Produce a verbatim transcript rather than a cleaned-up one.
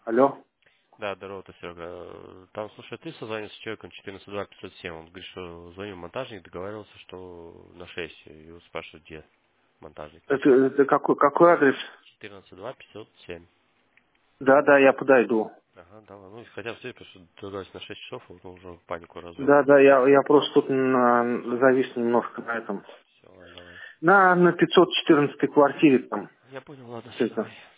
Алло. Да, здорово, это Серега. Там, слушай, ты созвонился с человеком четырнадцать два пятьсот семь. Он говорит, что звонил монтажник, договаривался, что на шесть. И его спрашивают, где монтажник. Это, это какой, какой адрес? четырнадцать два пятьсот семь. Да, да, я подойду. Ага, давай. Ну, хотя бы потому что догадались на шесть часов, вот он уже панику развел. Да, да, я, я просто тут на- завис немножко на этом. Все, ладно, давай. На, на пятьсот четырнадцатой квартире там. Я понял, ладно, все, Это. давай.